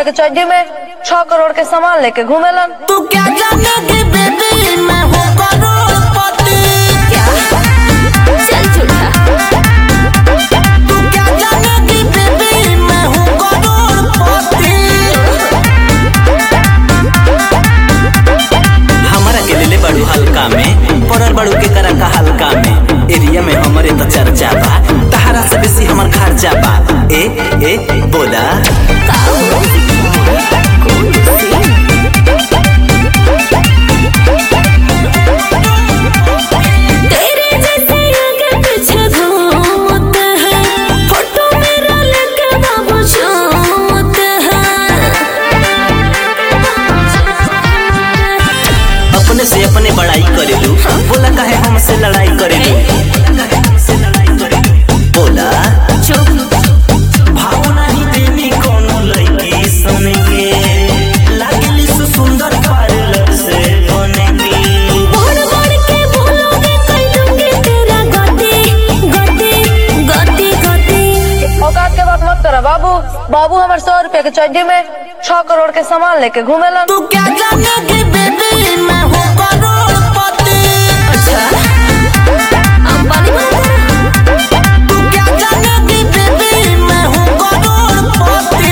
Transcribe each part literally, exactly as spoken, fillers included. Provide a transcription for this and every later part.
के चड्डी में छह करोड़ के सामान लेके घूमेलन। तू क्या जानेगी बेबी मैं हूँ करोड़पति। क्या चल झूठा। तू क्या जानेगी बेबी मैं हूँ करोड़पति। हमारा के ले बड़ू हल्का में पड़ल बड़ू के करा का हल्का में एरिया में हमारे तो चर्चा बा तहारा से बेसी हमार खर्चा बा। ए ए बोला अपने से अपने बड़ाई करेलू बोला काहे हमसे लड़ाई करेलू बोला भाव नहीं देनी कोनो लड़की सन के लागली सु सुंदर पार्लर से बनेगी। बोल बोल के बोलोगे कर दूंगी तेरा गति गति गति गति। औकात के बात मत करा बाबू। बाबू हमारे सौ रुपए के चड्डी में छह करोड़ के सामान लेके घूमेलन। तू क्या जानेगी बेबी मैं हूँ करोड़पति। अच्छा अंबानी तू क्या जानेगी बेबी मैं हूँ करोड़पति।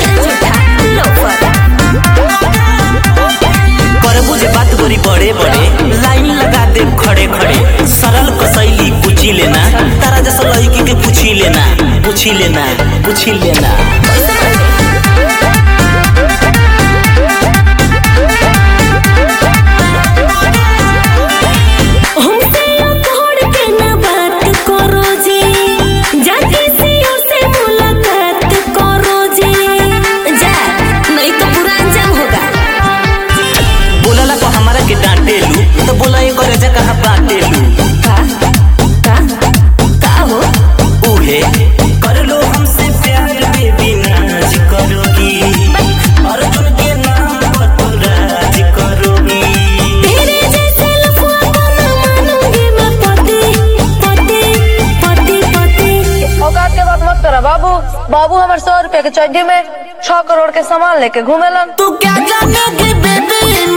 पर मुझे बात करी बड़े बड़े लाइन लगा दे खड़े खड़े सरल कसैली पूछी लेना तारा जैसा लड़की के पूछी लेना पूछी लेना पूछी लेना। तो बोला ये करे जा कहाँ बाटे लू का का का हो उहे कर लो हमसे प्यार बेबी नाज करोगी अर्जुन के नाम पर तू राज करोगी। तेरे जैसे लफुआ को ना मानूंगी मैं पति पति पति पति। औकात के बात मत करा बाबू। बाबू हमारे सौ रुपए के चड्डी में छह करोड़ के सामान लेके घूमेलन। तू क्या जानेगी बेबी